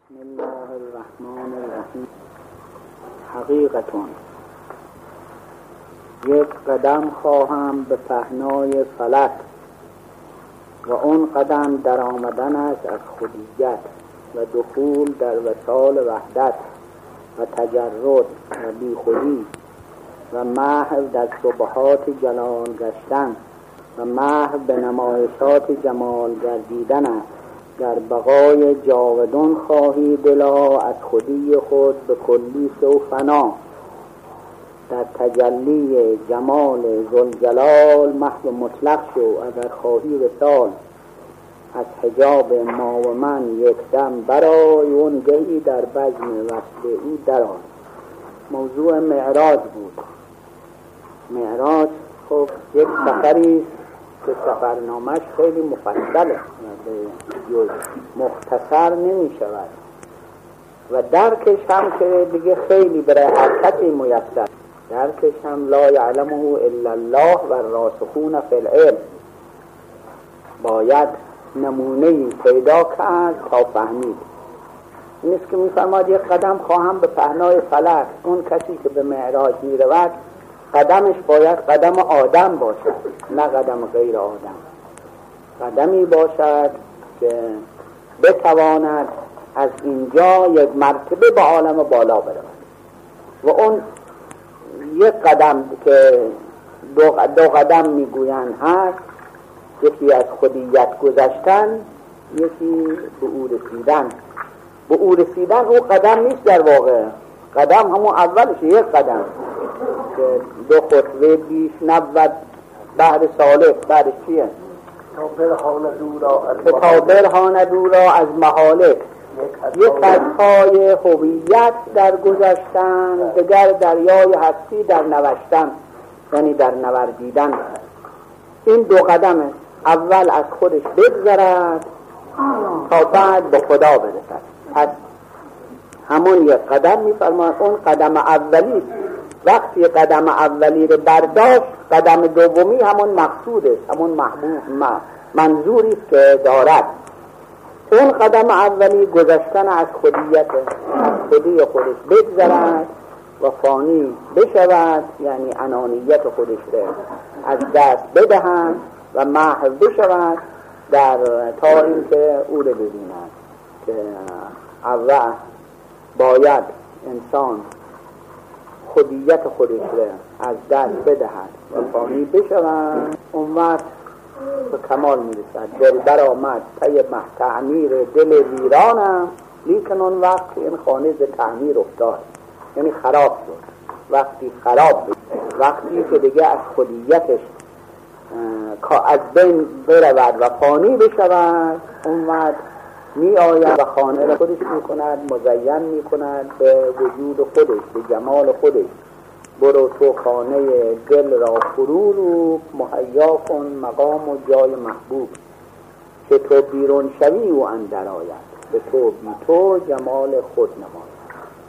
بسم الله الرحمن الرحیم. حقیقتون یک قدم خواهم به پهنای فلک و اون قدم در آمدن است از خودیت و دخول در وصال وحدت و تجرد و بی خودی و محو در شبهات جلال گشتن و محو به نمایشات جمال گردیدن است. در بقای جاودان خواهی دلا از خودی خود به کلی و فنا، در تجلی جمال ذوالجلال محو مطلق شو. اگر خواهی وصال از حجاب ما و من یک دم برای اون گهی در بزم وصل او درآی. موضوع معراج بود. معراج خب یک سفری که سفرنامش خیلی مفصله و مختصر نمی شود و درکش هم که دیگه خیلی برای حرکتی میسر. درکش هم لا یعلمه الا الله و الراسخون فی العلم. باید نمونه‌ای پیدا کرد تا فهمید. این است که می‌فرماید یک قدم خواهم به پهنای فلک. اون کسی که به معراج می‌رود قدمش باید قدم آدم باشد، نه قدم غیر آدم. قدمی باشد که بتواند از اینجا یک مرتبه به عالم بالا برود و اون یک قدم که دو قدم میگویند هست، یکی از خودیت گذشتن، یکی به او رسیدن. به او رسیدن او قدم نیست در واقع، قدم همون اولش یک قدم که دو خطوه بیش نبود بعد سالک. بعدش چیه؟ تا برهان دورا از محالک. یک از پای هویت در گذشتن، دگر دریای هستی در نوشتن، یعنی در نوردیدن. این دو قدمه، اول از خودش بگذرد تا بعد به خدا برسد. پس همون یک قدم میفرماید اون قدم اولی. وقتی قدم اولی رو برداشت، قدم دومی همون مقصود است، همون منظوری است که دارد. اون قدم اولی گذشتن از خودیت، از خودی خودش بگذرد و فانی بشود، یعنی انانیت خودش رو از دست بدهند و محو بشود تا اینکه او رو ببیند که اول باید انسان خودیت خودش رو از دست بدهد و فانی بشود. اون وقت به کمال میرسد. دل بر آمد پی تعمیر دل ویرانم، لیکن اون وقت این خانه ز تعمیر افتاد، یعنی خراب شد. وقتی خراب بود، وقتی که دیگه از خودیتش از بین برود و فانی بشود، اون وقت می آید و خانه را خودش می کند، مزین می کند به وجود خودش، به جمال خودش. برو تو خانه دل را فرو رو، مهیا کن مقام و جای محبوب، که تو بیرون شوی و اندر آید، به تو بی تو جمال خود نماید.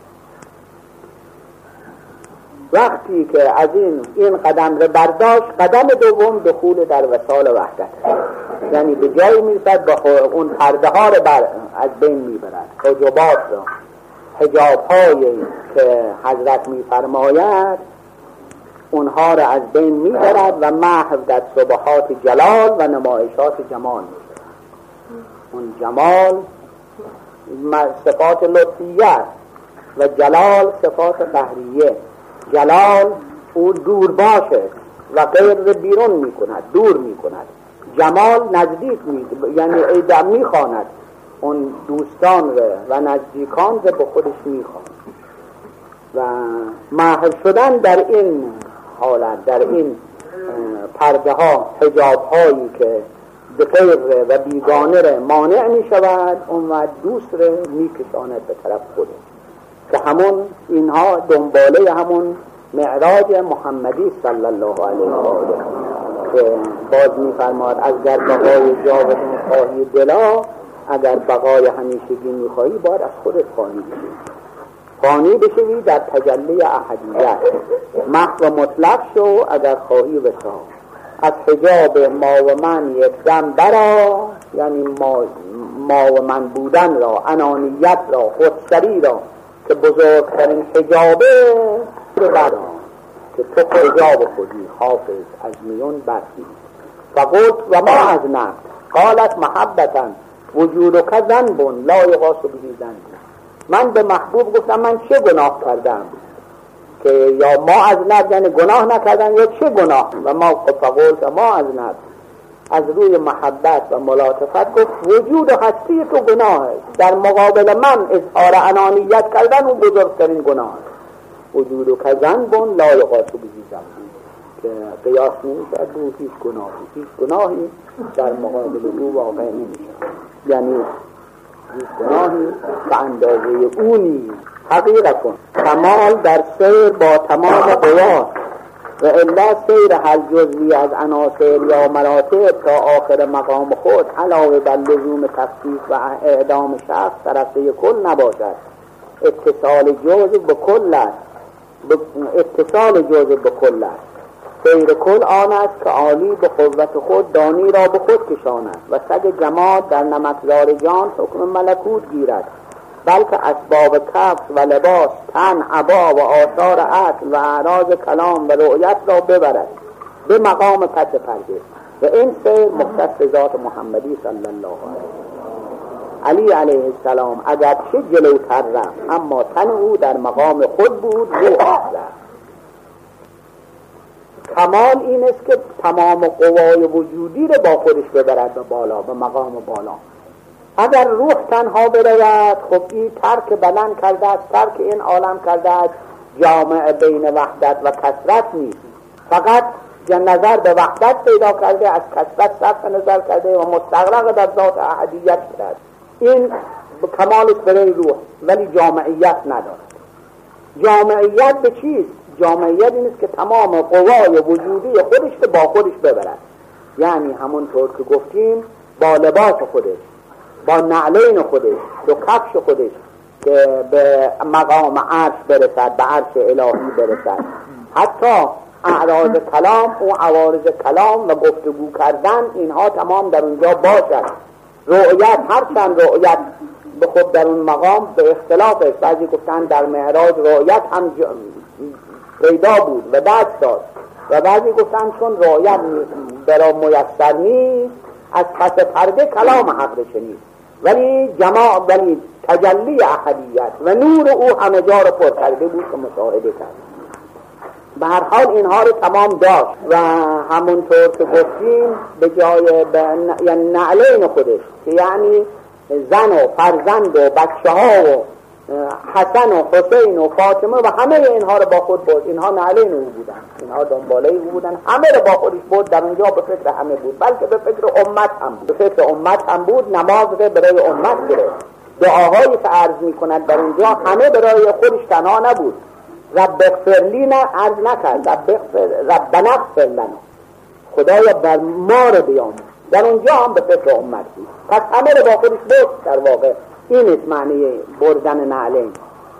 وقتی که از این قدم رو برداشت، قدم دوم دخول در وصال وحدت، یعنی به جایی میرسد به اون پرده ها رو از بین میبرد، حجابات را، حجاب هایی که حضرت میفرماید اونها را از بین میبرد و محو در شبهات جلال و نمایشات جمال میشود. اون جمال صفات لطفیه و جلال صفات قهریه. جلال او دور باشه و غیر بیرون میکند، دور میکند. جمال نزدیک یعنی ایدم میخواند، اون دوستان و نزدیکان به خودش میخواند. و محو شدن در این حالت، در این پرده ها، حجاب هایی که به غیر و بیگانه را مانع میشود، اون وقت دوست را میکشاند به طرف خودش، که همون اینها دنباله همون معراج محمدی صلی الله علیه و آله که باز میفرماد از گر بقای جاودان خواهی دلا، اگر بقای همیشگی میخواهی باید از خودت فانی بشوی در تجلی احدیت. محو مطلق شو اگر خواهی وصال. از حجاب ما و من یک دم برا، یعنی ما و من بودن را، انانیت را، خودسری را که بزرگترین حجابه رو بردان که تو حجاب خودی حافظ از میون برخیز. فقلت و ما از نفس قالت محبتا وجودک ذنب لا یغاس به ذنب. من به محبوب گفتم من چه گناه کردم که یا ما از نفس یعنی گناه نکردن یا چه گناه. و ما فقلت ما از نفس از روی محبت و ملاطفت گفت وجود و هستی تو گناه است، در مقابل من اظهار انانیت کردن اون بزرگترین گناه است. وجود که ذنب لا یغاس به ذنب که قیاس نمیشه بود هیچ گناهی در مقابل او واقع نمیشه، یعنی هیچ گناهی به اندازه اونی. حقیقت کن کمال در سیر با تمام قواست و الا سیر هر جزوی از عناصر یا مراتب تا آخر مقام خود علاوه بر لزوم تخصیص و اعدام شخص طرفه کل نباشد. اتصال جزء به کل است، اتصال جزء به کل است. سیر کل آن است که عالی به قوت خود دانی را به خود کشاند و سگ جماد در نمکزار جان حکم ملکوت گیرد، بلکه اسباب کفش و لباس، تن، عبا و آثار عقل و اعراض کلام و رؤیت را ببرد به مقام پس پرده. و این سیر مختص ذات محمدی صلی الله علیه علیه السلام اگر چه جلوتر رفت اما تن او در مقام خود بود روح رفت. کمال این است که تمام قوای وجودی را با خودش ببرد به بالا، به مقام بالا. اگر روح تنها برود خب این ترک بدن کرده است، ترک این عالم کرده است، جامع بین وحدت و کثرت نیست، فقط نظر به وحدت پیدا کرده، از کثرت صرف نظر کرده و مستغرق در ذات احدیت کرده. این کمالش برای روح، ولی جامعیت ندارد. جامعیت به چیست؟ جامعیت این است که تمام قوای وجودی خودش رو با خودش ببرد، یعنی همونطور که گفتیم با لباس خودش، با نعلین خودش، دو کفش خودش که به مقام عرش برسد، به عرش الهی برسد. حتی اعراض کلام و عوارض کلام و گفتگو کردن اینها تمام در اونجا باشد. رؤیت، هرچند رؤیت به خود در اون مقام به اختلاف است، بعضی گفتن در معراج رؤیت هم پیدا بود و دست داد و بعضی گفتن چون رؤیت برای میسر نیست از پس پرده کلام حق شنید، ولی ولی تجلی احدیت و نور او همه جا رو پر کرده بود که مشاهده کرد. به هر حال اینها رو تمام داشت و همونطور که گفتیم به جای یعنی نعلین خودش که یعنی زن و فرزند و بچه ها و حسن و حسین و فاطمه و همه اینها رو با خود بود. اینها نعلین او بودن، اینها دنباله او بودن، همه رو با خودش بود. در اونجا به فکر همه بود، بلکه به فکر امت هم بود. به فکر امت هم بود. نماز رو برای امت گرفت. دعاهایی که عرض می کند در اونجا همه برای خودش تنها نبود. رب اغفر لی نه عرض نکرد، ربنا اغفر لنا، خدایا بر ما رو بیامرز. در اونجا هم به فکر امت بود. پس همه رو با خودش بود. در واقع این است معنی بردن نعلین.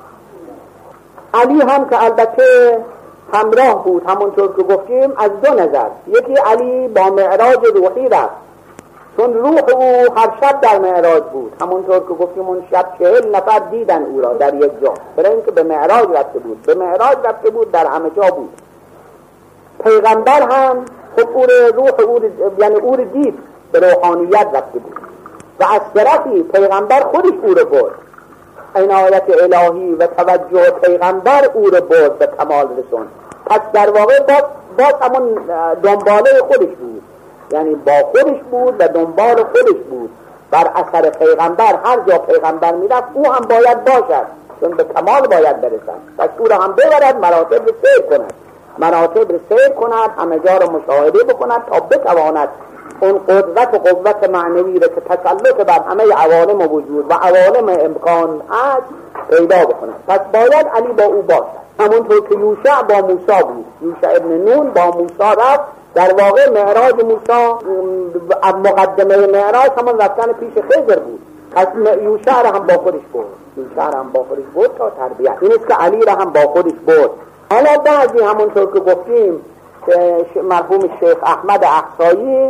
علی هم که البته همراه بود همونطور که گفتیم از دو نظر. یکی علی با معراج روحی رفت، چون روح او هر شب در معراج بود. همونطور که گفتیم اون شب 40 نفر دیدن او را در یک جا، برای اینکه به معراج رفته بود. به معراج رفته بود، در همه جا بود. پیغمبر هم خب روح او یعنی او رو دید، به روحانیت رفته بود و از طرفی پیغمبر خودش او رو برد. عنایت الهی و توجه پیغمبر او رو برد به کمال رسون. پس در واقع باز همون دنباله خودش بود، یعنی با خودش بود و دنبال خودش بود. بر اثر پیغمبر هر جا پیغمبر میرفت او هم باید باشد، چون به کمال باید برسد. پس او را هم ببرد، مراتب رو سیر کند، همه جا رو مشاهده بکند تا بتواند اون قدرت و قوت معنوی رو که تسلط بر همه عوالم وجود و عوالم امکان هست پیدا بکند. پس باید علی با او باشد. همونطور که یوشع با موسی بود. یوشع ابن نون با موسی رفت. در واقع معراج موسی، مقدمه معراج همون رفتن پیش خضر بود. پس یوشع را هم با خودش برد تا تربیت. این است که علی را هم با خودش برد. حالا بعضی همونطور که گفتیم مرحوم شیخ احمد احصایی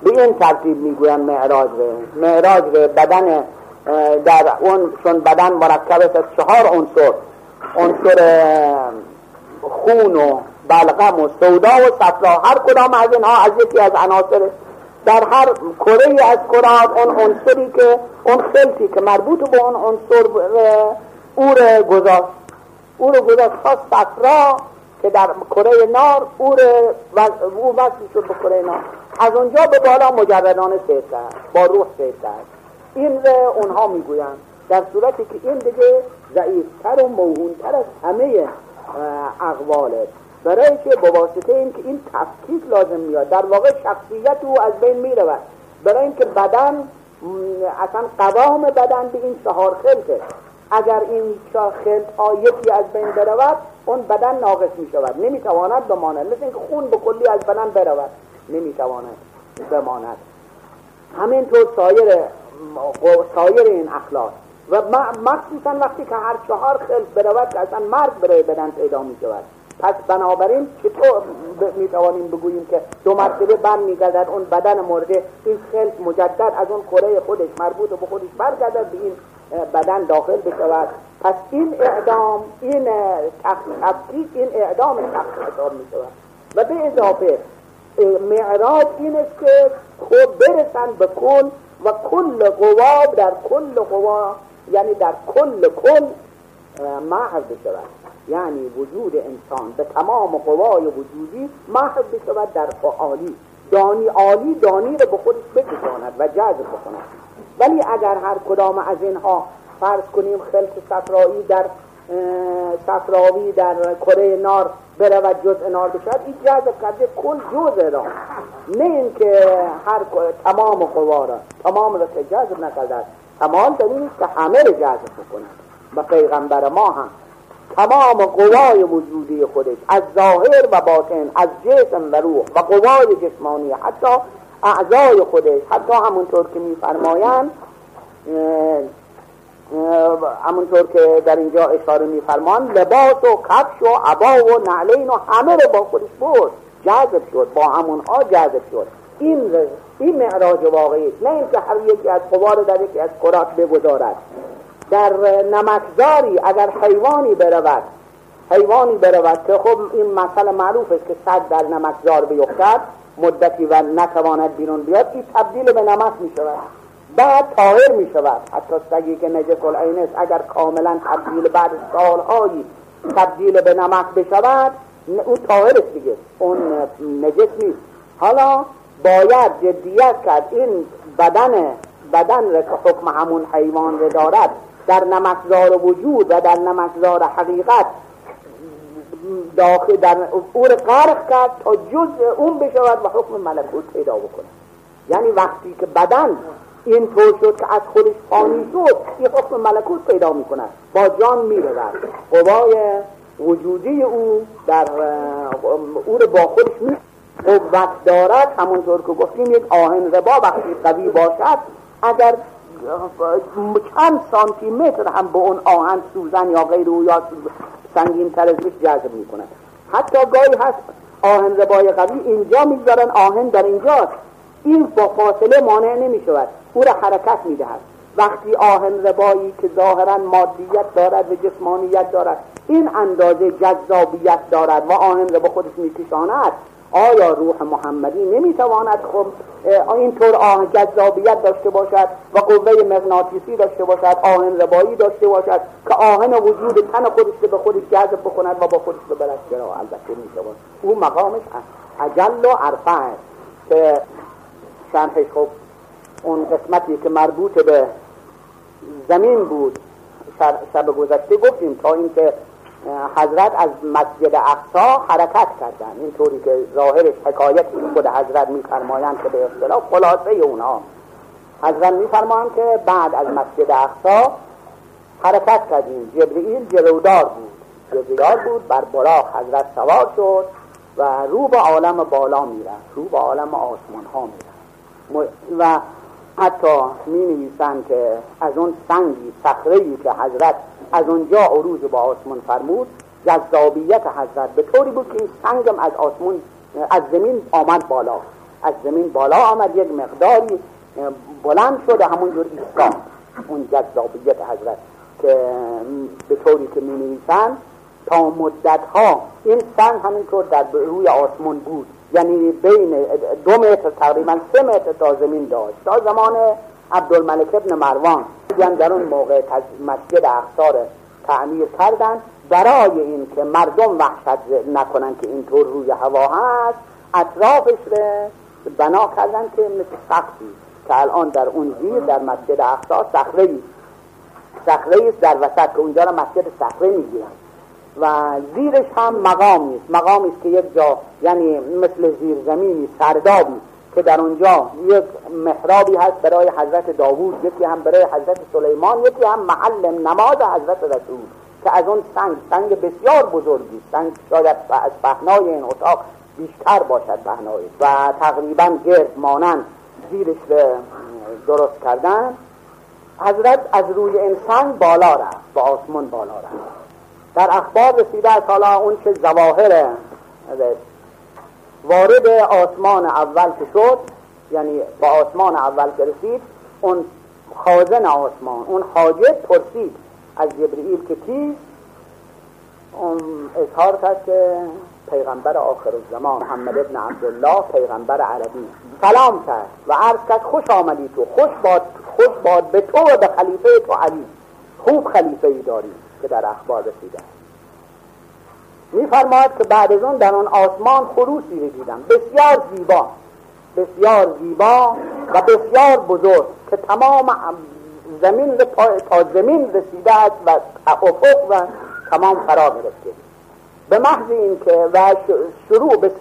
به این ترتیب میگوین معراج بدن در اون، چون بدن مرکب است از 4 عنصر خون و بلغم و سودا و صفرا، هر کدام از اینها از یکی از عناصر در هر کره از کرات اون عنصری که اون خلطی که مربوط به اون عنصر او رو گذاشت خاص صفرا که در کره نار او وصل شد به کره نار، از اونجا به بالا مجردانه سیر کرد، با روح سیر کرد. این اونها میگویند در صورتی که این دیگه ضعیفتر و موهونتر از همه اقواله، برای که به واسطه این که این تفکیک لازم میاد، در واقع شخصیت او از بین میرود، برای اینکه بدن اصلا قوام بدن به این 4 خلطه. اگر این 4 خلط ها یکی از بین برود اون بدن ناقص می شود، نمیتواند بماند، مثل اینکه خون به کلی از بدن برود نمیتواند بماند. همینطور سایر این اخلاق و مخصوصا وقتی که هر 4 خلط برود که اصلا مرگ برای بدن پیدا می شود. پس بنابراین چطور میتوانیم بگوییم که 2 مرتبه برمیگردد اون بدن مرده، این خلط مجدد از اون کره خودش مربوط به خودش برگردد به این بدن داخل بشود؟ پس این اعدام، این تفکیک، این اعدام حساب میشود. و به اضافه معراج این است که خود برسن به کل و کل قوا در کل قوا، یعنی در کل محو بشود، یعنی وجود انسان به تمام قوای وجودی محو بشود در عالی، عالی دانی رو به خودش بکشاند و جذب بکند. ولی اگر هر کدام از اینها فرض کنیم خلط صفراوی در کره نار برود جزء نار بشود، این جذب کرده کل جزء را، نه اینکه تمام قوا را، تمام را که جذب نکرده. کمال در این است که همه را جذب بکند. و پیغمبر ما هم تمام قوای وجودی خودش از ظاهر و باطن، از جسم و روح و قوای جسمانی، حتی اعضای خودش، حتی همونطور که میفرمایند، همونطور که در اینجا اشاره میفرمان، لباس و کفش و عبا و نعلین و همه رو با خودش برد، جذب شد، با همونها جذب شد. این معراج واقعی است، نه اینکه هر یکی از قوا رو در یکی از کرات بگذارد. در نمکزاری اگر حیوانی برود که خب این مسئله معروف است که صد در نمکزار بیفتد مدتی و نتواند بیرون بیاد، این تبدیل به نمک می شود، بعد طاهر می شود. حتی سگی که نجس العین است اگر کاملا تبدیل بعد سالهایی تبدیل به نمک بشود، اون طاهر است دیگه، اون نجس نیست. حالا باید جدیت کرد این بدن را که حکم همون حیوان را دارد در نمکزار وجود و در نمکزار حقیقت داخل در او را غرق کرد تا جزء اون بشود و حکم ملکوت پیدا بکنه. یعنی وقتی که بدن این طور شد که از خودش فانی شد، این حکم ملکوت پیدا میکنه، با جان میرود، قوای وجودی او در او را با خودش قوت دارد. همونطور که گفتیم یک آهن ربا وقتی قوی باشد، اگر چند سانتی متر هم به اون آهن سوزن یا غیر او یا سنگین تر ازش جذب میکنه. حتی گاهی هست آهن ربای قوی اینجا میگذارن، آهن در اینجاست، این با فاصله مانع نمیشود، او را حرکت میدهد. وقتی آهن ربایی که ظاهرا مادیت دارد و جسمانیت دارد این اندازه جذابیت دارد و آهن را به خودش میکشاند، آیا روح محمدی نمیتواند خب اینطور جذابیت داشته باشد و قوه مغناطیسی داشته باشد، آهن ربایی داشته باشد که آهن وجود تن خودش به خودش جذب بکند و با خودش ببرد؟ چرا؟ البته میتواند. او مقامش اجل و ارفع که شرحش خب اون قسمتی که مربوط به زمین بود شب گذشته گفتیم، تا اینکه حضرت از مسجد اقصی حرکت کردن، اینطوری که ظاهرش حکایت خود حضرت میفرمایند که به اصطلاح خلاصه اونها حضرت میفرمایند که بعد از مسجد اقصی حرکت کردیم، جبرئیل جلودار بود، بر براق حضرت سوار شد و رو به عالم بالا میرفت، رو به عالم آسمان ها میرفت. و حتی می نویسند که از اون سنگی صخره‌ای که حضرت از اونجا عروج با آسمان فرمود، جذابیت حضرت به طوری بود که این سنگم از آسمان از زمین آمد بالا، از زمین بالا آمد، یک مقداری بلند شد و همونجور ایستاد. اون جذابیت حضرت که به طوری که می نویسن تا مدتها این سنگ همینطور در روی آسمان بود، یعنی بین 2 متر تقریبا 3 متر تا زمین داشت. تا زمان عبدالملک ابن مروان در اون موقع مسجد اقصی تعمیر کردن برای این که مردم وحشت نکنن که اینطور روی هوا هست. اطرافش رو بنا کردن که مثل سقفی که الان در اون زیر در مسجد اقصی صخره‌ای است در وسط که اونجا رو مسجد صخره میگیرن و زیرش هم مقامی است که یک جا یعنی مثل زیرزمینی سردابی که در اونجا یک محرابی هست برای حضرت داوود، یکی هم برای حضرت سلیمان، یکی هم محل نماز حضرت رسول که از اون سنگ بسیار بزرگی، سنگ شاید از پهنای این اتاق بیشتر باشد پهنای و تقریبا گرد مانند زیرش رو درست کردن. حضرت از روی این سنگ بالا رفت، با آسمان بالا رفت. در اخبار رسیده از حالا اون که ظواهر وارد آسمان اول که شد، یعنی با آسمان اول که رسید، اون خازن آسمان، اون حاجب پرسید از جبرئیل که کیست؟ اون اظهار کرد که پیغمبر آخر الزمان محمد ابن عبدالله، پیغمبر عربی. سلام کرد و عرض کرد خوش آمدی تو، خوش باد به تو و به خلیفه تو علی، خوب خلیفه‌ای داری که در اخبار رسیده. می‌فرماید که بعد از اون در اون آسمان خروسی رو دیدم بسیار زیبا و بسیار بزرگ که تمام زمین تا زمین رسیده است و افق و تمام فرا گرفته. به محض این که و شروع به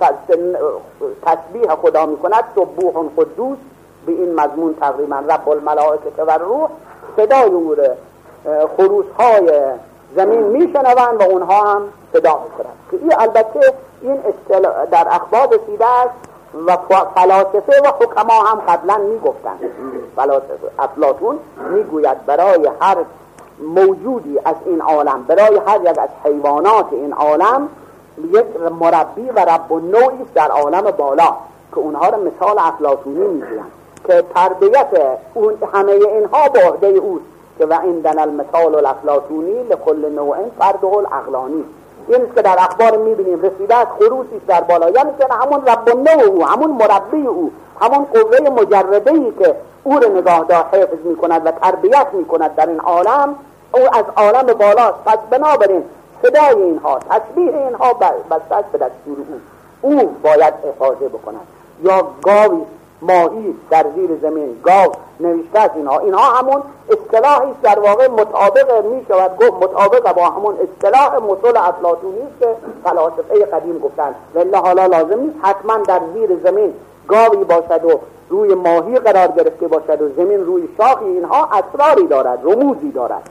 تسبیح خدا می‌کند، سبوح قدوس، به این مضمون تقریبا رب الملائکه و روح، صدای او خروس‌های زمین میشنوند و اونها هم صدا میکنند که این البته این در اخبار رسیده است و فلاسفه و حکما هم قبلا میگفتند. فلاسفه افلاطون میگوید برای هر موجودی از این عالم، برای هر یک از حیوانات این عالم، یک مربی و رب النوعی است در عالم بالا که اونها رو مثال افلاطونی میگویند که تربیت اون همه اینها به عهده اوست که و عندنا المثال الافلاطونی لكل نوع فرده العقلانی. این است که در اخبار میبینیم رسیده از خروسی در بالا، یعنی که همون رب النوع او، همون مربی او، همون قوه مجرده‌ای که او رو نگاهدار حفظ میکند و تربیت میکند در این عالم، او از عالم بالاست. پس بنابراین صدای اینها، تسبیح اینها بسته به دستور او باید حفاظت بکند. یا گاوی ماهی در زیر زمین، گاو نوشته از اینها همون اصطلاحی در واقع مطابق می شود گفت مطابق با همون اصطلاح مثل افلاطونی که فلاسفه قدیم گفتند. والله حالا لازم نیست حتما در زیر زمین گاوی باشد و روی ماهی قرار گرفته باشد و زمین روی شاخی، اینها اسراری دارد، رموزی دارد.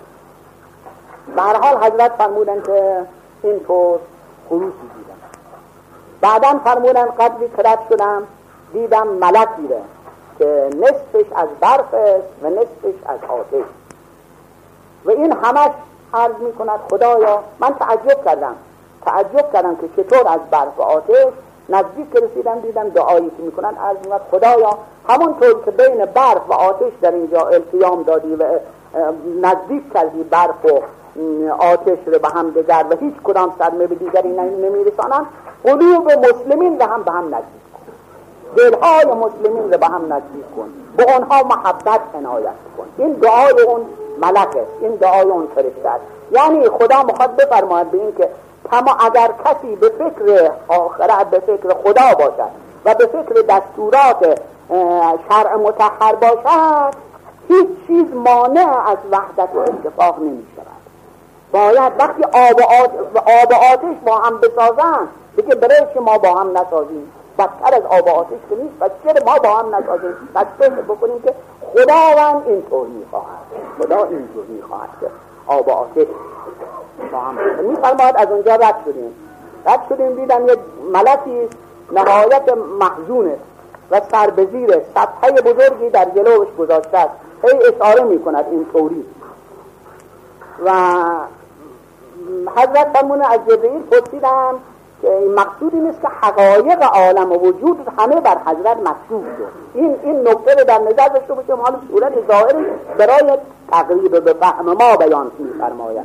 به هر حال حضرت فرمودند که اینطور خروسی دیدم. بعداً فرمودند قدری کرد شدم دیدم ملکی را که نصفش از برف است و نصفش از آتش و این همش عرض می کند خدایا. من تعجب کردم که چطور از برف و آتش. نزدیک رسیدم دیدم دعایی که می کنند، عرض می کند خدایا همونطور که بین برف و آتش در اینجا التیام دادی و نزدیک کردی برف و آتش رو به هم دیگر و هیچ کدام صدمه به دیگری نمی رسانند، قلوب مسلمین رو هم به هم نزدیک، دلهای مسلمین رو به هم نزدیک کن، به آنها محبت عنایت کن. این دعای اون ملک است، این دعای اون فرشته است. یعنی خدا میخواد بفرماید به این که اگر کسی به فکر آخرت، به فکر خدا باشد و به فکر دستورات شرع مطهر باشد، هیچ چیز مانع از وحدت و اتفاق نمی شود. باید وقتی آب و آتش با هم بسازن، دیگه برای که ما با هم نسازیم، بدتر از آب و آتش که نیست، پس چرا ما با هم نسازیم؟ پس فکر بکنیم که خداوند اینطور میخواهد، خدا اینطور میخواهد که آب و آتش با هم میفرماید. از اونجا رد شدیم دیدم یک ملکی نهایت محزونه و سربزیره، صفحه بزرگی در جلوش گذاشته است، هی اشاره میکند اینطوری. و حضرت فرمونه از جبرئیل پرسیدم که این مقصود این است که حقایق عالم و وجود همه بر حضرت مکتوب شد. این نکته رو در نظر داشته باشیم. حالا صورت ظاهری برای تقریب به فهم ما بیان می‌فرماید.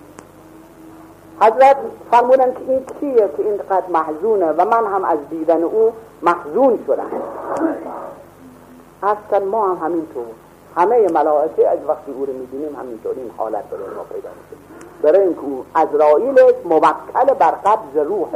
حضرت فرمودند که این کیه که اینقدر محزونه و من هم از دیدن او محزون شدم. اصلا ما هم همینطور، همه ملائکه از وقتی او رو می‌بینیم همینطور این حالت برای ما پیدا میشه. برای اینکه او عزرائیل موکل بر قبض روح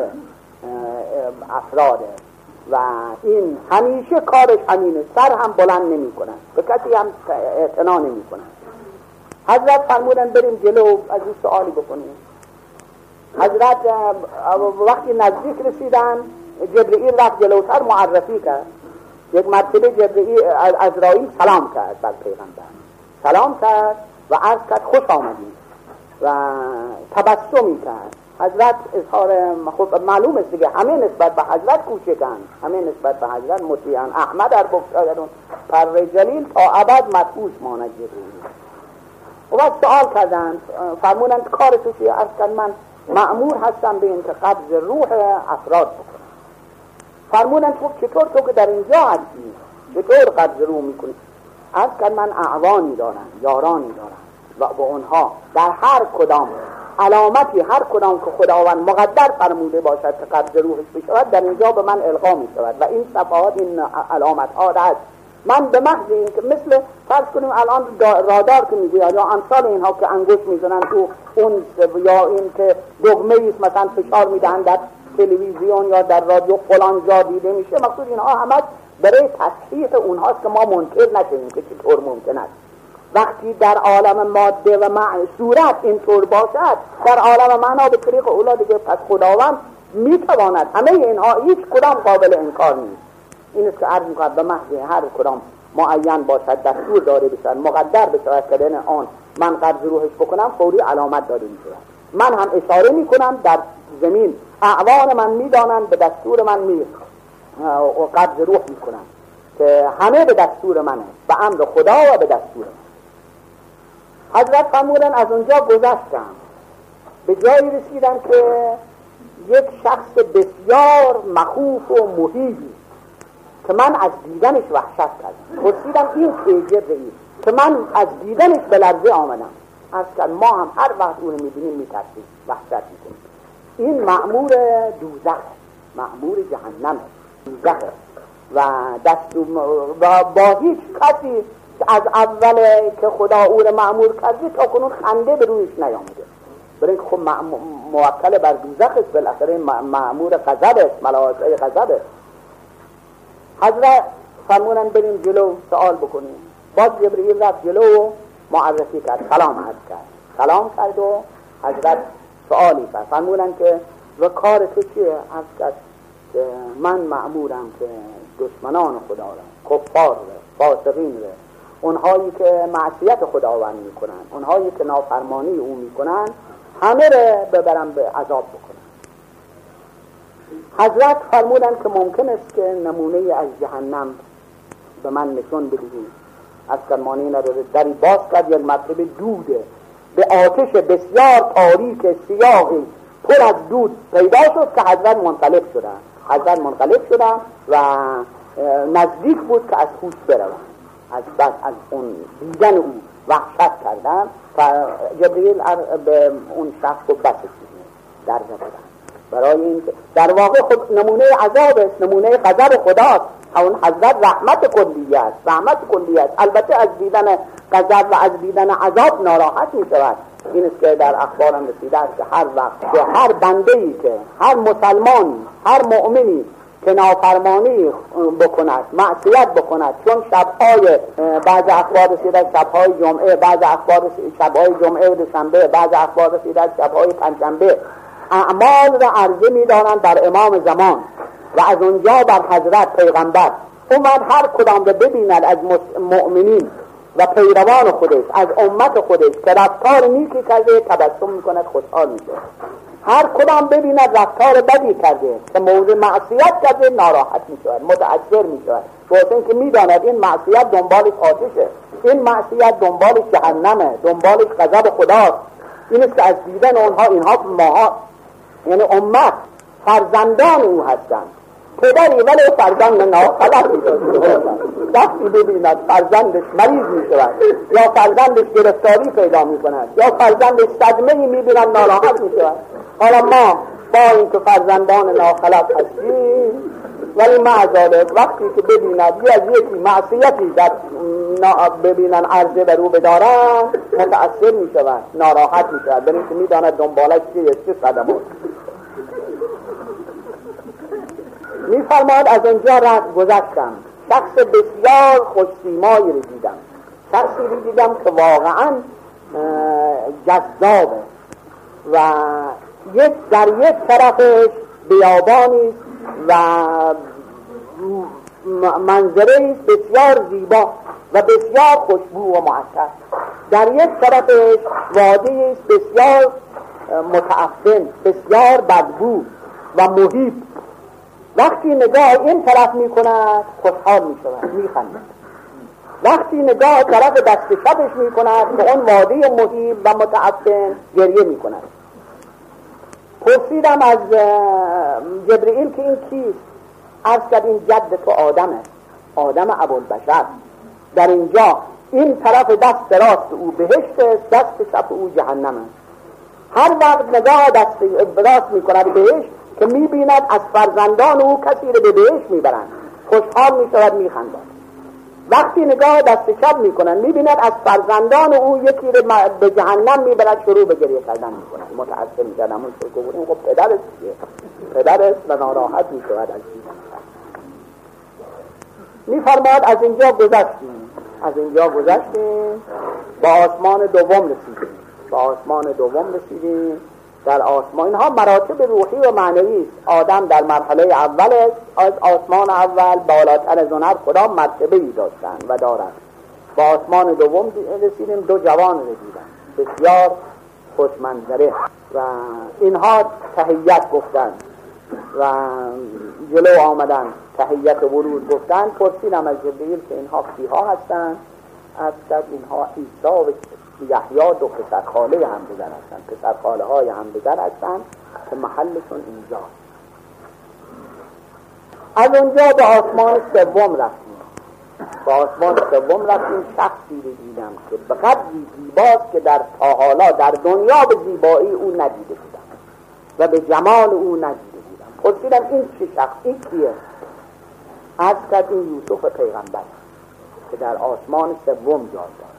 افراده و این همیشه کارش همینه، سر هم بلند نمی کنن، به کسی هم اعتنا نمی کنن. حضرت فرمودن بریم جلو از این سوالی بکنیم. حضرت وقتی نزدیک رسیدن جبرئیل رفت جلوتر معرفی کرد. یک مرتبه جبرئیل عزرائیل سلام کرد بر پیغمبر، سلام کرد و عرض کرد خوش آمدید و تبسمی کرد. حضرت اظهار خب معلوم است دیگه، همه نسبت به حضرت کوچکن، همه نسبت به حضرت مطیعن. احمد در بگشایدون پر جلیل تا ابد مدهوش ماند جبرئیل. و بعد سوال کردند، فرمودند کار تو چیه؟ عرض کرد من مأمور هستم به اینکه قبض روح افراد بکنم. فرمودند خب چطور تو که در اینجا هستی چطور قبض روح میکنی؟ عرض کرد من اعوانی دارم، یارانی دارم و با اونها در هر کدام علامتی، هر کدام که خداوند مقدر فرموده باشد که قبض روحش بشود در اینجا به من القا می شود و این صفحات، این علامت ها هست. من به محض این که مثل فرض کنیم الان رادار که میگه یا امثال اینها که انگشت میزنن تو اون یا این که دکمه ایست مثلا فشار میدهند در تلویزیون یا در رادیو فلان جا دیده میشه، مقصود اینها همه برای تصحیح اونهاست که ما منکر نشیم که چطور ممکن است. وقتی در عالم ماده و صورت اینطور باشد، در عالم معنا به طریق اولا دیگه پس خداوند میتواند همه اینها هیچ کدام قابل انکار نیست. این است که عرض میکنم به محض هر کدام معین باشد، دستور داده بشد، مقدر بشود که در آن من قبض روحش بکنم، فوری علامت داده میشود. من هم اشاره میکنم در زمین، اعوان من میدانند به دستور من و قبض روح میکنم که همه به دستور منه، به امر خدا و به دستور من. حضرت فرمودن از اونجا گذشتم، به جایی رسیدم که یک شخص بسیار مخوف و مهیبی که من از دیدنش وحشت کردم. پرسیدم این که جبرئیل که من از دیدنش به لرزه آمدم. از که ما هم هر وقت اون رو میبینیم میترسیم، وحشت میکنیم. این مأمور دوزخ، مأمور جهنم دوزخ و با هیچ کسی از اول که خدا او رو مأمور کرده تا کنون خنده به رویش نیامده. برای اینکه خب موکل بر دوزخ است، بالاخره مأمور غضب است، ملائکه غضب است. حضرت فرمودن بریم جلو سوال بکنیم. باز جبرئیل رفت جلو و معرفی کرد، سلام کرد و حضرت سوالی کرد. فرمودن که و کار تو چیه؟ عرض کرد که من مأمورم که دشمنان خدا را، کفار را، فاسقین را، اونهایی که معصیت خداوند میکنن، اونهایی که نافرمانی او میکنن، همه را ببرم به عذاب بکنن. حضرت فرمودن که ممکن است که نمونه از جهنم به من نشون بدهید. از کرمانی نداره، دری باز کرد، یک مرتبه دوده به آتش بسیار تاریک سیاهی پر از دود پیدا شد که حضرت منقلب شدن و نزدیک بود که از هوش برون. از اون دیدن او وحشت کردن و جبرئیل به اون شخص رو بسید در زدن. برای این در واقع خود نمونه عذاب است، نمونه غضب خداست. اون حضرت رحمت کلیه است. البته از دیدن غضب و از دیدن عذاب ناراحت می شود. این است که در اخبار هم رسیده است که هر وقت که هر بنده‌ای که هر مسلمانی، هر مؤمنی که نافرمانی بکند، معصیت بکند، چون شب‌های بعض اخبار رسیده شب‌های جمعه، بعض اخبار شب‌های جمعه و دوشنبه، بعض اخبار رسیده شب‌های پنجشنبه، اعمال را عرضه می‌دانند در امام زمان و از اونجا بر حضرت پیغمبر اومد هر کدام رو ببیند از مؤمنین و پیروان خودش، از امت خودش که رفتار نیکی کرده تبسم می‌کند، خوشحال میشه. هر کدام ببیند رفتار بدی کرده که موضوع معصیت کرده ناراحت میشود، متأثر میشود، واسه اینکه میداند این معصیت دنبالش آتشه، این معصیت دنبالش جهنمه، دنبالش غضب خداست. این است که از دیدن اونها، اینها ماها یعنی امت فرزندان او هستند. پدری ولی فرزند ناخلقی داشته وقتی ببیند فرزندش مریض می شود یا فرزندش گرفتاری پیدا می کند یا فرزندش صدمه می بیند ناراحت می شود. حالا ما با اینکه فرزندان ناخلق هستیم ولی معذالک وقتی که ببیند از یکی معصیتی در ببینن عرضه بر او بدارن متأثر می شود، ناراحت می شود، برای اینکه می داند دنبالش چه صدمات. می فرماید از اینجا رد گذشتم، شخص بسیار خوش‌سیمایی رو دیدم، شخصی رو دیدم که واقعا جذابه و در یک طرفش بیابانی و منظره بسیار زیبا و بسیار خوشبو و معطر، در یک طرفش وادی بسیار متعفن، بسیار بدبو و محیط. وقتی نگاه این طرف می کند خوشحال می شود، می خندد. وقتی نگاه طرف دست چپش می کند به اون وادی محیط و متعفن گریه می کند. پرسیدم از جبرئیل که این کیست؟ عرض کرد این جد تو آدمه، آدم ابوالبشر. در اینجا این طرف دست راست او بهشت، دست چپ او جهنم است. هر وقت نگاه دست راست می کند بهشت که می بیند از فرزندان او کسی رو به بهشت می برند، خوشحال می شود، می خندد. وقتی نگاه دست چپ می کند می بیند از فرزندان او یکی رو به جهنم می برد، شروع به گریه کردن می کند، متأثر می شود. همون که گفتیم خب پدرست و ناراحت می شود از دیدن. می فرماید از اینجا گذشتیم با آسمان دوم رسیدیم. در آسمان اینها مراتب روحی و معنوی است. آدم در مرحله اول از آسمان اول بالاتر از اون هر کدام مرتبه‌ای داشتند و دارند. با آسمان دوم رسیدیم، دو جوان رسیدند بسیار خوشمنظره و اینها تحیت گفتند و جلو آمدن تحیت ورود گفتند. پرسیدم از جبرئیل که اینها کیها هستند؟ از اینها عیسی و یحیی دو پسرخاله همدیگر هستند، پسرخاله های همدیگر هستند که محلشون اینجا. از اونجا به آسمان سوم رفتیم. شخصی رو دیدم که به قدری زیباست که در تا حالا در دنیا به زیبایی او ندیده بودم و به جمال او ندیده بودم. پرسیدم این چه شخص، این کیه؟ از کرد این یوسف پیغمبر که در آسمان سوم جای دارد.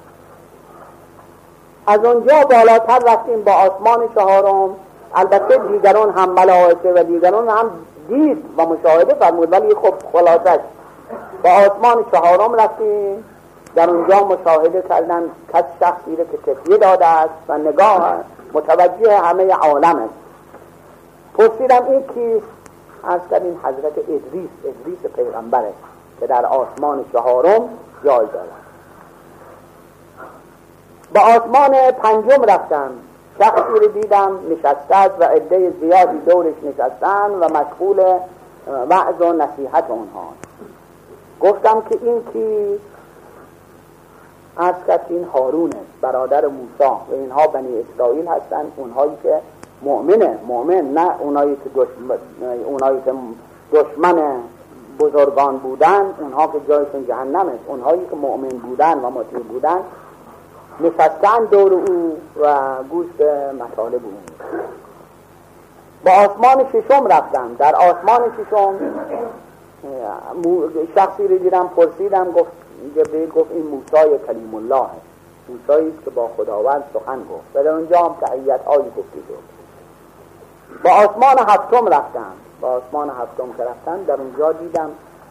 از اونجا بالاتر رفتیم با آسمان چهارم. البته دیگران هم ملائکه و دیگران هم دید و مشاهده فرمود، ولی خب خلاصش با آسمان چهارم رفتیم. در اونجا مشاهده کردن کس شخصی که تکیه داده است و نگاه متوجه همه عالم است. پرسیدم این کیست؟ از کردیم حضرت ادریس پیغمبر است که در آسمان چهارم جای دارد. با آسمان پنجم رفتم. شخصی رو دیدم نشسته است و عده زیادی دورش نشستن و مشغول وعظ و نصیحت اونها. گفتم که این کی؟ از کسی این هارون است، برادر موسی و اینها بنی اسرائیل هستند. اونهایی که مؤمن نه اونهایی که دشمن بزرگان بودن، اونها که جایشون جهنم است. اونهایی که مؤمن بودن و مطیع بودن نشستن دور او و گوش به مطالب او. با آسمان ششم رفتم. در آسمان ششم شخصی رو دیدم، پرسیدم، گفت جبرئیل گفت این موسی کلیم الله است، موسی است که با خداوند سخن گفت و در اونجا هم تحیت‌هایی گفته شد. با آسمان هفتم رفتم. با آسمان هفتم که رفتم در اونجا دیدم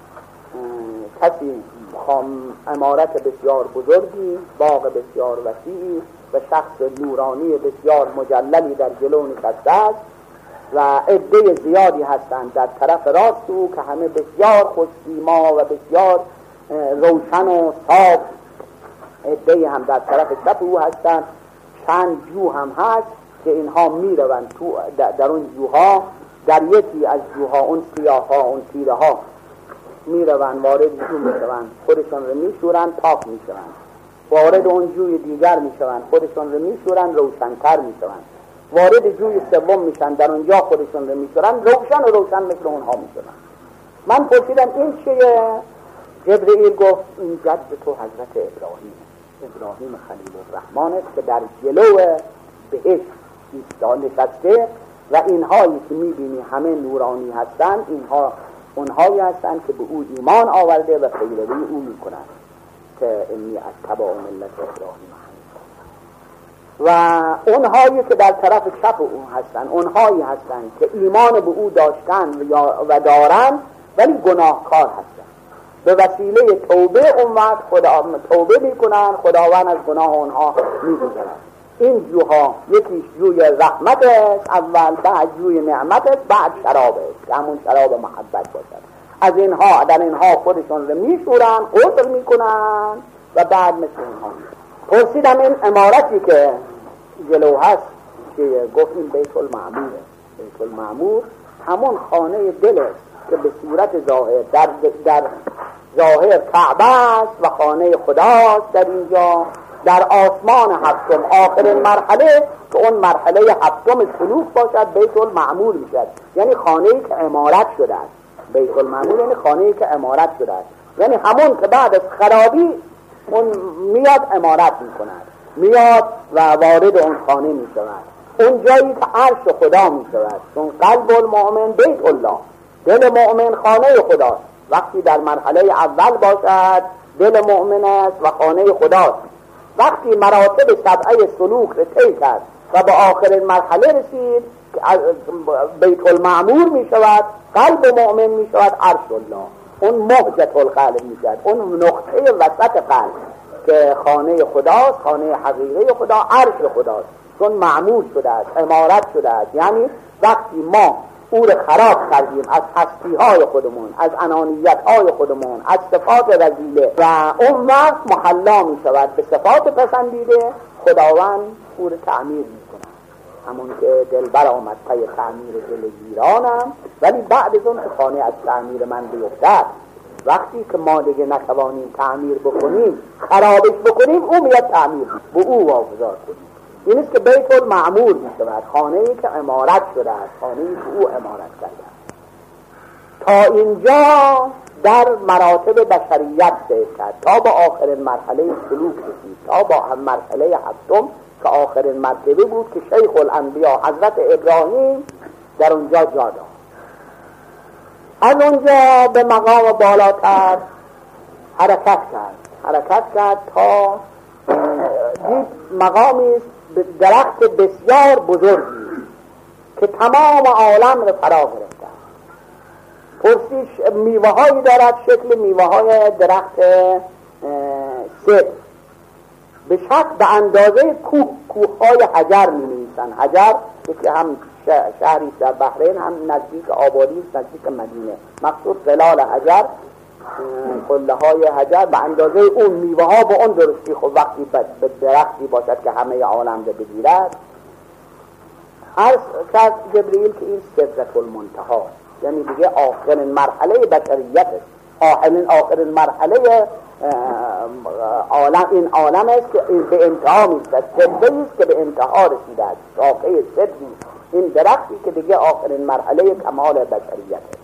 کسی عمارت بسیار بزرگی، باغ بسیار وسیعی و شخص نورانی بسیار مجللی در جلو نشسته است و عده زیادی هستند در طرف راست او که همه بسیار خوش‌سیما و بسیار روشن و صاف. عده هم در طرف چپ او هستند. چند جو هم هست که اینها میروند تو در اون جوها، در یکی از جوها اون سیاها اون تیره ها میروند، وارد جو میشوند، خودشون رو میشورند، پاک میشوند. وارد اون جوی دیگر میشوند، خودشون رو میشورند، روشن‌تر میشوند. وارد جوی سوم میشن، در اونجا خودشون رو میشورن، روشن مثل اونها میشورن. من پرسیدم این چیه؟ جبرئیل گفت این جد تو حضرت ابراهیم خلیل الرحمن است که در جلو بهشت ایستاده نشسته و اینهایی که میبینی همه نورانی هستن، اینها اونهایی هستن که به او ایمان آورده و پیروی او میکنن که انی اتبع ملت ابراهیم و اونهایی که در طرف چپ او هستن اونهایی هستن که ایمان به او داشتن و دارن ولی گناهکار هستن. به وسیله توبه توبه میکنن، خداوند از گناه اونها میگذرد. این جوها یکیش جوی رحمت است اول، بعد جوی نعمت است، بعد شراب است که همون شراب محبت باشد. از اینها در اینها خودشون رو میشورن، غسل میکنن و بعد مثل اینها. پرسیدم این عمارتی که جلو هست که گفت این بیت المعمور است. بیت المعمور همون خانه دل است که به صورت ظاهر در ظاهر کعبه است و خانه خداست. در اینجا در آسمان هفتم آخر مرحله که اون مرحله هفتم سلوک باشد بیت المعمور میشد، یعنی خانه‌ای که عمارت شده است. بیت المعمور یعنی خانه‌ای که عمارت شده است، یعنی همون که بعد از خرابی اون میاد عمارت میکند، میاد و وارد اون خانه میشود، اون جایی که عرش خدا میشود. چون قلب المؤمن بیت الله، دل مؤمن خانه خداست. وقتی در مرحله اول باشد دل مؤمن است و خانه خداست. وقتی مراتب سبعه سلوک رو طی کرد و به آخرین مرحله رسید که بیت المعمور می شود، قلب مؤمن می شود عرش الله، اون مهجت القلب می شود، اون نقطه وسط قلب که خانه خداست، خانه حقیقی خدا، عرش خداست. چون معمور شده است، عمارت شده است. یعنی وقتی ما او رو خراب کردیم از هستی‌های خودمون، از انانیت‌های خودمون، از صفات رذیله و اون وقت محلا می شود به صفات پسندیده، خداوند او رو تعمیر می کند. همون که دلبر آمد پای تعمیر دل ویرانم، ولی بعد از اون که خانه از تعمیر من بیفتد، وقتی که ما دیگه نتوانیم تعمیر بکنیم، خرابش بکنیم، او میاد تعمیر به او واگذار کنیم. این است که بیت المعمور می شود، خانه‌ای که عمارت شده است، خانه‌ای که او عمارت کرده است. تا اینجا در مراتب بشریت سیر کرد تا با آخرین مرحله سلوک رسید، تا با مرحله هفتم که آخرین مرتبه بود که شیخ الانبیا حضرت ابراهیم در اونجا جا داشت. از اونجا به مقام بالاتر حرکت کرد تا دید مقامی درخت بسیار بزرگی که تمام عالم رو فرا گرفته. پرسیش میوه هایی دارد شکل میوه های درخت سدر، به شکل به اندازه کوه های حجر می نویسن. حجر که هم شهری در بحرین، هم نزدیک آبادی، نزدیک مدینه، مقصود ظلال حجر، قله های حجر به اندازه اون میوه ها به اون درستی. خب وقتی به درختی باشد که همه عالم رو بگیرد، عرض کرد جبرئیل که این سدرة المنتهی، یعنی دیگه آخرین مرحله بشریت است، آخرین مرحله عالم. این عالم است که به انتها میرسد، سدره است که به انتها رسیده است، شاخه سدری، این درختی که دیگه آخرین مرحله کمال بشریت است.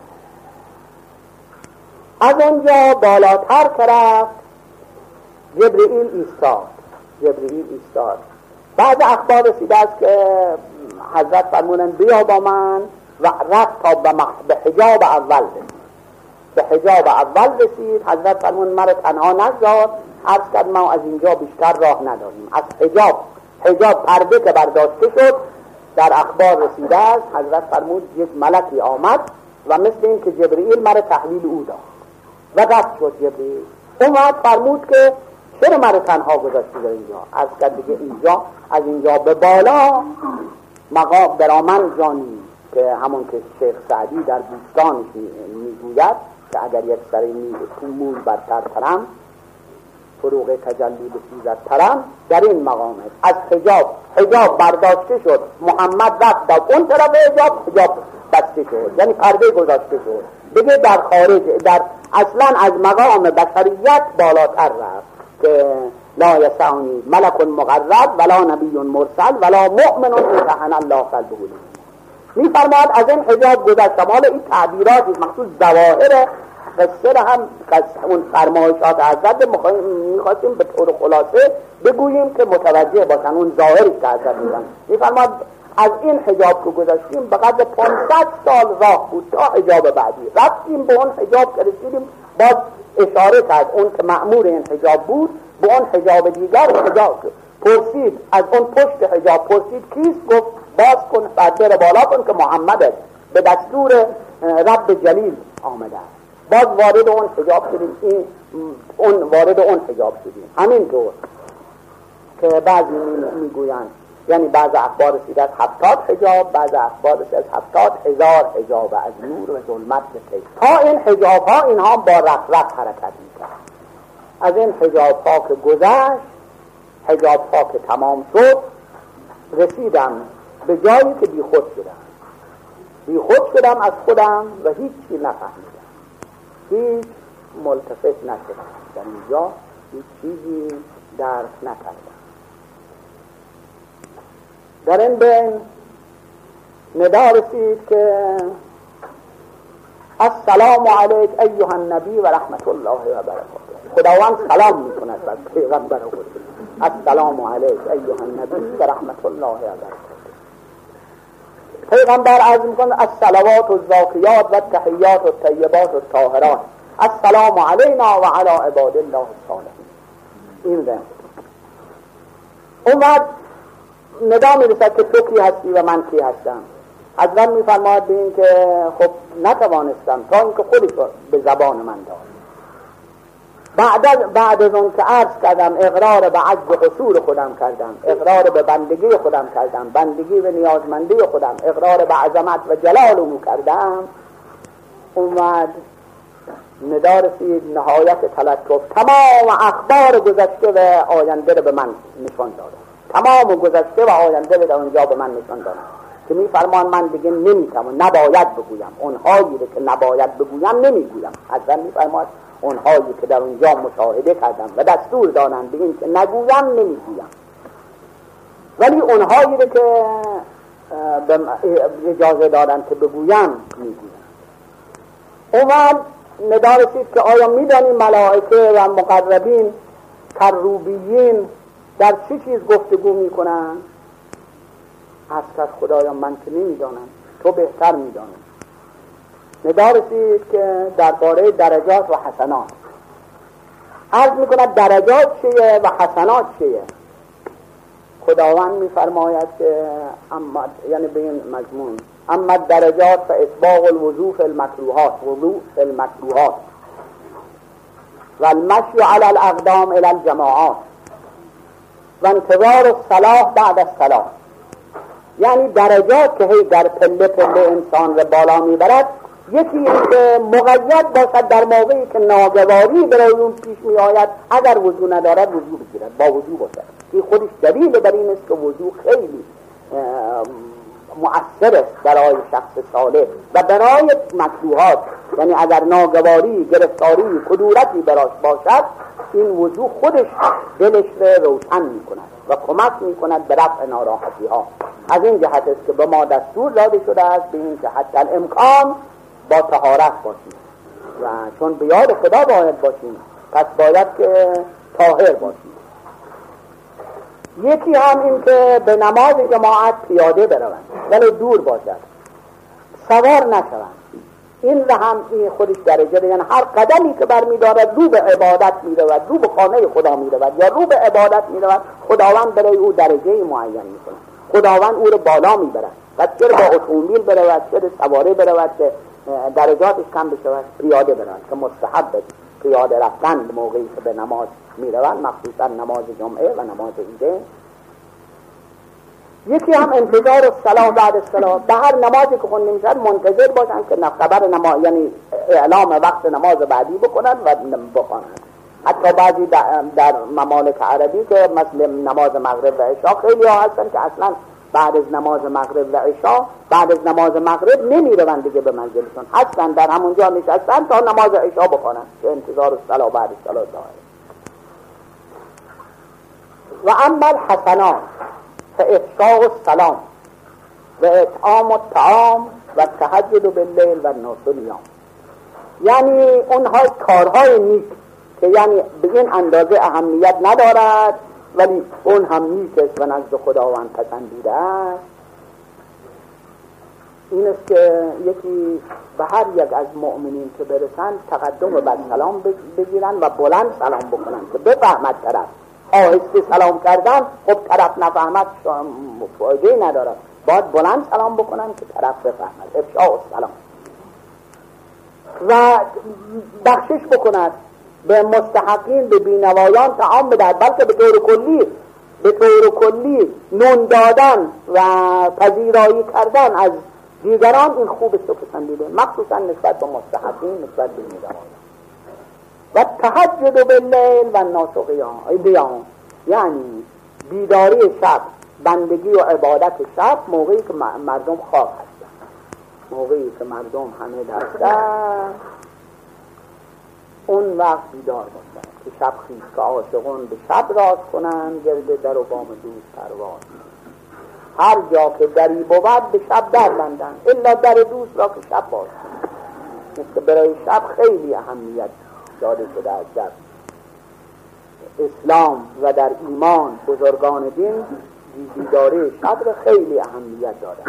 از اونجا بالاتر رفت، جبرئیل ایستاد. بعد اخبار رسیده است که حضرت فرمودند بیا با من، و رفت تا به حجاب اول رسید. به حجاب اول رسید، حضرت فرمودند مرا تنها نگذار. عرض کرد ما از اینجا بیشتر راه نداریم. از حجاب پرده که برداشته شد، در اخبار رسیده است، حضرت فرمود یک ملکی آمد و مثل این که جبرئیل مرا تحویل او داد و رفت شد. جبرئیل اومد فرمود که چرا مرا تنها گذاشتی در اینجا؟ عرض کرد دیگه اینجا، از اینجا به بالا مقام برامن جانی، که همون که شیخ سعدی در بوستانش میگوید که اگر یک سری موی برتر ترم، فروغ تجلی بسیزد ترم، در این مقام است. از حجاب برداشته شد، محمد رفت در اون طرف حجاب بسته شد، یعنی پرده گذاشته شد دیگه در خارج، در اصلا از مقام بشریت بالاتر رفت که لا یسعنی ملک مقرب ولا نبی مرسل ولا مؤمن امتحن الله قلبه له. میفرماد از این حجاب گذشتم. حالا این تعبیراتی مخصوص ظواهر قصه را هم اون فرمایشات حضرت میخواستیم به طور خلاصه بگوییم که متوجه باشن اون ظاهری که حضرت میگن. میفرماد از این حجاب که گذشتیم به قدر 500 سال راه بود تا حجاب بعدی. رفتیم به اون حجاب که رسیدیم، باز اشاره کرد اون که مأمور این حجاب بود به اون حجاب دیگر حجاب پرسید، از اون پشت حجاب پرسید کیست؟ گفت باز کن پرده بالا کن که محمد به دستور رب جلیل آمده است. باز وارد اون حجاب شدیم، اون وارد اون حجاب شدیم. همینطور که بعضی میگویند، یعنی بعض اخبار رسید از 70 حجاب، بعض اخبار رسید از 70,000 حجاب از نور و ظلمت که تا این حجاب ها اینها با رفرف حرکت میکرد. از این حجاب ها که گذشت، حجاب ها که تمام شد، رسیدم به جایی که بی خود شدم از خودم و هیچی نفهمیدم، هیچ ملتفت نشدم، در اینجا هیچ چیزی درک نکردم. در این بین ندا رسید که السلام علیک ایها النبی و رحمت الله و برکاته. خداوند سلام میکند بر پیغمبر خود. السلام علیک ایها النبی و رحمت الله و برکاته. پیغمبر عرض میکند الصلوات الزاکیات و التحیات الطیبات الطاهرات السلام علینا و علی عباد الله الصالحین. این ده اومد ندا میرسد که تو کی هستی و من کی هستم. حضرت میفرماید به این که خب نتوانستم تا اینکه خودش به زبان من داد. بعد از اون که عرض کردم، اقرار به عجز و قصور خودم کردم، اقرار به بندگی خودم کردم، بندگی به نیازمندی خودم، اقرار به عظمت و جلال او کردم، اومد ندا رسید نهایت تلطف. تمام اخبار گذشته و آینده رو به من نشان داد، تمام گذشته و آینده رو در اونجا به من نشان داد که میفرمان من دیگه نمیتونم، نباید بگویم اونهایی که نباید بگویم نمیگویم. حضرت میفرماد اونهایی که در اونجا مشاهده کردم و دستور دادن به این که نگویم نمیگویم، ولی اونهایی که اجازه دادن که بگویم میگویم. اومد ندا رسید که آیا میدانی ملائکه و مقربین کروبیین در چه چیز گفتگو میکنن؟ از خدایا من که نمیدانم، تو بهتر میدانی. ندا رسید که درباره درجات و حسنات عرض میکند درجات چیه و حسنات چیه. خداوند میفرماید که اما، یعنی به این مضمون، اما درجات فاسباغ الوضوء فی المکروهات، وضوء فی المکروهات و المشی علی الاقدام الی الجماعات و انتظار الصلاة بعد الصلاة. یعنی درجات که هی در پله پله انسان رو بالا میبرد، یکی این که مقید باشد در موقعی که ناگواری برای اون پیش می آید، اگر وضو ندارد وضو بگیرد، با وضو باشد. این خودش دلیل بر این است که وضو خیلی مؤثر است برای شخص صالح و برای مکروهات. یعنی اگر ناگواری، گرفتاری، کدورتی براش باشد، این وضو خودش دلش رو روشن می کند و کمک می کند به رفع ناراحتی ها. از این جهت است که به ما دستور داده شده است به این که حتی الامکان با طهارت باشیم و چون به یاد خدا باید باشیم، پس باید که طاهر باشیم. یکی هم این که به نماز جماعت پیاده بروند ولی دور باشد، سوار نشوند. این را هم این خودش درجه، یعنی هر قدمی که برمی‌دارد رو به عبادت می‌رود، رو به خانه خدا می‌رود یا رو به عبادت می‌رود، خداوند برای او درجه معین می‌کند. خداوند او رو بالا می‌برد. و چرا با اتومبیل برود، چرا سواره برود که درجاتش کم بشود، پیاده برود که مستحب است پیاده رفتن موقعی که به نماز می‌روند، مخصوصا نماز جمعه و نماز عیدین. یکی هم انتظار الصلاة بعد الصلاة. به هر نمازی که خونده میشد منتظر باشن که خبر نماز، یعنی اعلام وقت نماز بعدی بکنن و بخوانند. حتی بعضی در ممالک عربی که مثل نماز مغرب و عشا خیلی ها هستن که اصلا بعد از نماز مغرب و عشا، بعد از نماز مغرب نمیروند دیگه به منزلشون، هستن در همونجا نشستن تا نماز عشا بخوانند که انتظار الصلاة بعد الصلاة داره. و اما الحسنات فافشاء السلام و اطعام الطعام و التهجد باللیل و الناس نیام. یعنی اونها کارهای نیک که یعنی به این اندازه اهمیت ندارد ولی اون هم نیک است و نزد خداوند پسندیده است، این است که یکی به هر یک از مؤمنین که برسند تقدم و بعد سلام بگیرن و بلند سلام بکنن که بفهمد طرف. آهسته سلام کردن خب طرف نفهمد فایده ندارد، باید بلند سلام بکنن که طرف بفهمد. افشاء السلام و بخشش بکند به مستحقین، به بینوایان طعام بدهد، بلکه به طور کلی نون دادن و پذیرایی کردن از دیگران این خوب است و پسندیده، مخصوصا نسبت به مستحقین، نسبت به بینوایان. و تهجد باللیل و الناس قیام، یعنی بیداری شب، بندگی و عبادت شب موقعی که مردم خواب هستند، موقعی که مردم همه هستند اون وقت بیدار باشند که شب خیز که عاشقون به شب راز کنند، گرد در و بام دوست پرواز. هر جا که دری بود به شب در بندند، الا در دوست را که شب باز کنند. مثل برای شب خیلی اهمیت داده شده است در اسلام و در ایمان. بزرگان دین بیداری شب را خیلی اهمیت داده.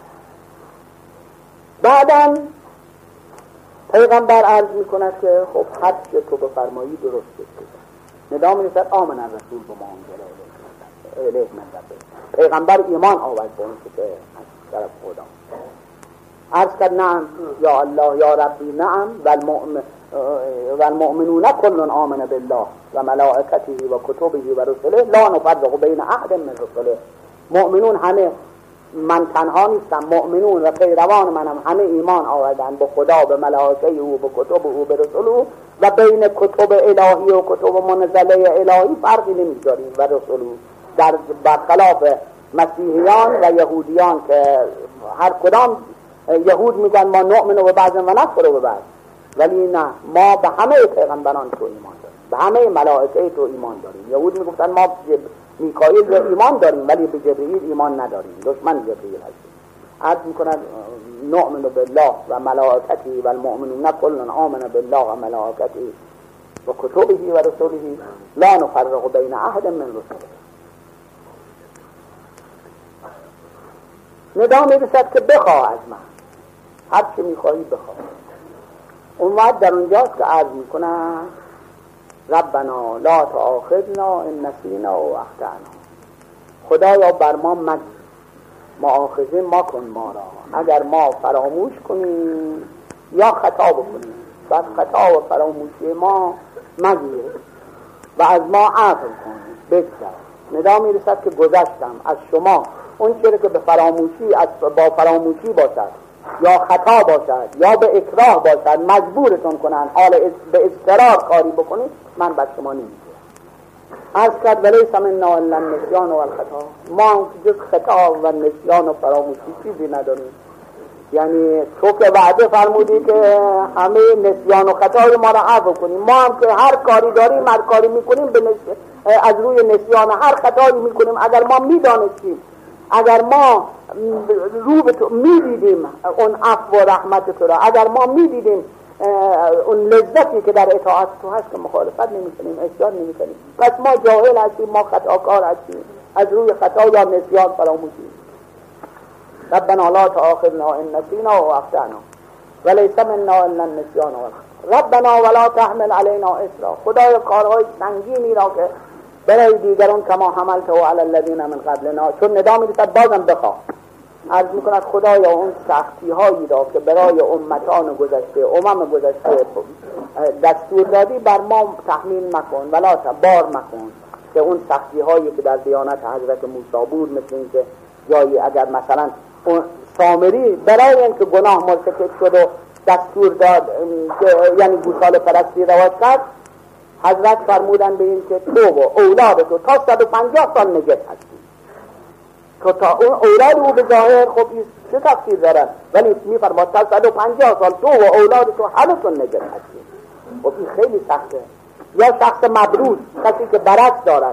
بعداً پیغمبر عرض میکند که خب هر چه تو بفرمایی درست است. ندا میرسد آمن الرسول بما انزل الیه من ربه. پیغمبر ایمان آورد به اون که از طرف خدا. عرض کرد نعم یا الله یا ربی نعم و المؤمنون کل آمن بالله و ملائکته و کتبه و رسله لا نفرق بین احد من رسله. مؤمنون همه، من تنها نیستم، مؤمنون و پیروان منم همه ایمان آوردن به خدا، به ملائکه او، به کتب او، به رسول او و بین کتب الهی و کتب منزله الهی فرقی نمیذاریم و رسول او، در برخلاف مسیحیان و یهودیان که هر کدام یهود میگن ما نؤمن و بعض و نکفر و بعض، ولی نه، ما به همه پیغمبران تو ایمان داریم، به همه ملائکه تو ایمان داریم. یهود میگفتن ما میکائیل به ایمان داریم ولی به جبرئیل ایمان نداریم، دشمن جبرئیل هستیم. عرض میکنن نؤمن بالله و ملائکته و المؤمنون کل آمن بالله و ملائکته و کتبه و رسوله لا نفرق بین احد من رسله. ندا میرسد که بخواه از من، هر چی میخواهی بخواه. اون وقت در اونجاست که عرض میکنن ربنا لا تؤاخذنا ان نسینا و اخطأنا. خدایا بر ما مگیر، مؤاخذه مکن ما را اگر ما فراموش کنیم یا خطا بکنیم، بعد خطا و فراموشی ما مگیر و از ما عفو کن بگذر. ندا میرسد که گذشتم از شما اون چیزی که به فراموشی با فراموشی باشد یا خطا باشد یا به اکراه باشد مجبورتون کنن حال به اضطرار کاری بکنید، من بر شما نمیگیرم. عرض کرد ولیس منا الا النسیان و الخطا. ما جز خطا و نسیان و فراموشی چیزی نداریم. یعنی تو که وعده فرمودی که همه نسیان و خطای ما را عفو کنیم، ما هم که هر کاری داریم، هر کاری میکنیم از روی نسیان هر خطایی میکنیم. اگر ما میدانستیم، اگر ما رو به تو میدیدیم اون عفو و رحمت تو را، اگر ما میدیدیم اون لذتی که در اطاعت تو هست که مخالفت نمیکنیم، اصرار نمیکنیم، پس ما جاهل هستیم، ما خطاکار هستیم، از روی خطا یا نسیان فراموشی. ربنا لا تؤاخذنا ان نسینا و اخطأنا ولیس منا الا النسیان و الخطا ربنا ولا تحمل علینا اصرا. خدای کارهای سنگینی را که برای دیگران کما حملته علی الذین من قبلنا، چون ندا میرسد بازم بخواه. عرض میکند خدایا اون سختی هایی را که برای امتان گذشته، گذشته دستور دادی بر ما تحمیل مکن، ولا بار مکن. که اون سختی هایی که در دیانت حضرت موسی بود، مثل این که جایی اگر مثلا اون سامری برای اینکه گناه مرتکب شد و دستور داد یعنی گوساله پرستی رواج کرد، حضرت فرمودن به این که تو و اولاد تو تا 150 سال نجس هستی. تو تا اون اولاد او به ظاهر خب چه تفسیر دارن، ولی میفرماد تا 150 سال تو و اولاد تو حالتون نجس هستی. خب این خیلی سخته. یا شخص مبروز، کسی که برعکس دارد،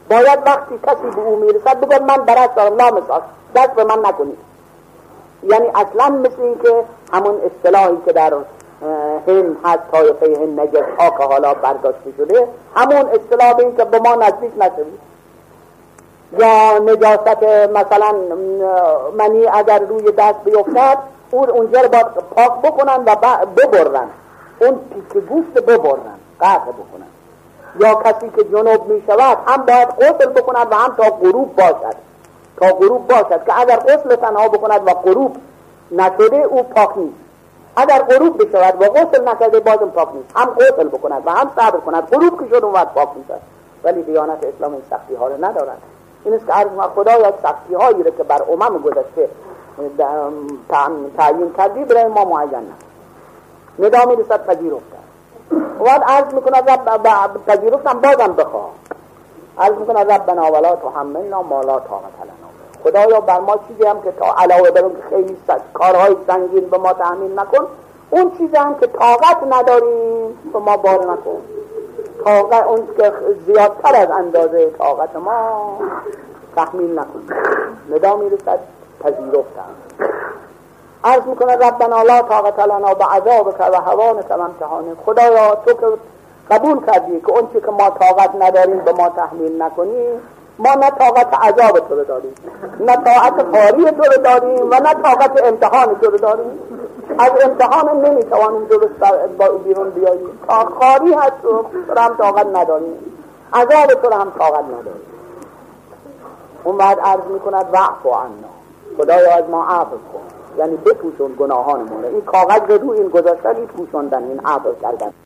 باید وقتی کسی به او میرسد بگه من برات دارم لا مساس، دست به من نکنید. یعنی اصلا مثل این که همون اصطلاحی که در هند هست، طایفه هند نجس ها که حالا برداشته شده، همون اصطلاح به این که به ما نزدیک نشوید. یا نجاست مثلا منی اگر روی دست بیفتد اونجا رو باید پاک بکنن و ببرن، اون تیکه گوشت ببرن، قطع بکنن. یا کسی که جنوب می شود هم باید غسل بکند و هم تا غروب باشد، که اگر غسل تنها بکند و غروب نشده او پاک نیست. اگر غروب بشود و غسل نکرده بازم پاک نیست. هم غسل بکند و هم صبر کند، غروب که شد اون وقت پاک میشد. ولی دیانت اسلام این سختی ها رو ندارد. این است که عرض خدایا سختی هایی رو که بر امم گذشته تعیین کردی برای ما معین نه. ندامی رسد پذیرفتن وقت عرض میکند رب پذیرفتن بازم بخواه. عرض میکند ربنا ولا تحملنا ما لا طاقت لنا. خدایا بر ما چیزی هم که تا علاوه بر اون که خیلی کارهای سنگین به ما تحمیل نکن، اون چیزی هم که طاقت نداریم به ما بار نکن. طاقت اون که زیادتر از اندازه طاقت ما تحمیل نکن. ندامی رسد پذیرفتن. عرض میکنه ربنا لا طاقت لنا بعذابک و هوانک و امتحانک. خدایا تو که قبول کردی که اون چی که ما طاقت نداریم به ما تحمیل نکنی، ما نه طاقت عذاب تو رو داریم، نه طاقت خاری تو رو داریم و نه طاقت امتحان تو رو داریم. از امتحان نمیتوانیم درست با بیرون بیاییم. خاری هست تو هم طاقت نداریم، عذاب تو رو هم طاقت نداریم. اون بعد عرض میکند وعفو عنا. خدایا از ما عفو کن، یعنی بپوشون گناهان ما. این کاغذ رو این گذاشتن، این پوشوندن، این عفو کردن.